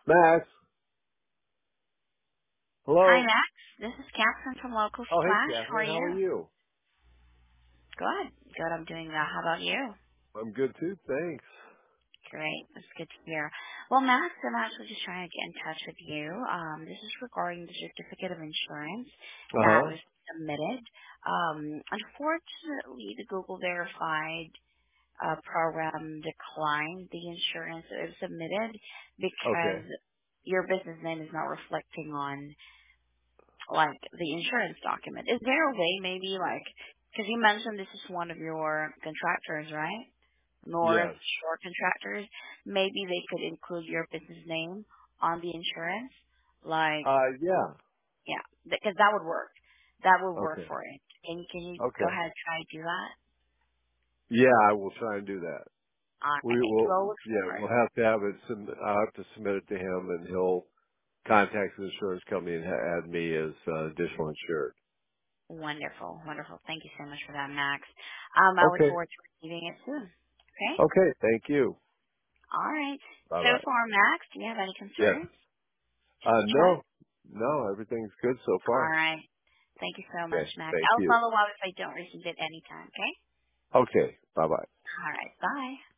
Max, Hi, hello. Max. This is Catherine from Local Oh, hey, Splash. How are Catherine. How you? are you? Good. Good. I'm doing well. How about you? I'm good too. Thanks. Great. That's good to hear. Well, Max, I'm actually just trying to get in touch with you. This is regarding the certificate of insurance Uh that huh. was submitted. Unfortunately, the Google Verified program declined the insurance that was submitted Okay. because your business name is not reflecting on like the insurance document. Is there a way maybe like, because you mentioned this is one of your contractors, right? North Yes. Shore Contractors. Maybe they could include your business name on the insurance. Like, Yeah. yeah, because that would work. That would work Okay. for it. Can you go Okay. ahead and try to do that? Yeah, I will try and do that. All We right. will. Go look Yeah, for it. we'll have to have it. I'll have to submit it to him, and he'll contact the insurance company and add me as additional insured. Wonderful, wonderful. Thank you so much for that, Max. I look Okay. forward to receiving it soon. Okay? Okay. Thank you. All right. Bye So bye. far, Max, do you have any Yes. concerns? Check. No. No. Everything's good so All far. right. Thank you so much, Okay. Max. Thank I'll you. follow up if I don't receive it anytime, okay? Okay. Bye bye. All right. Bye.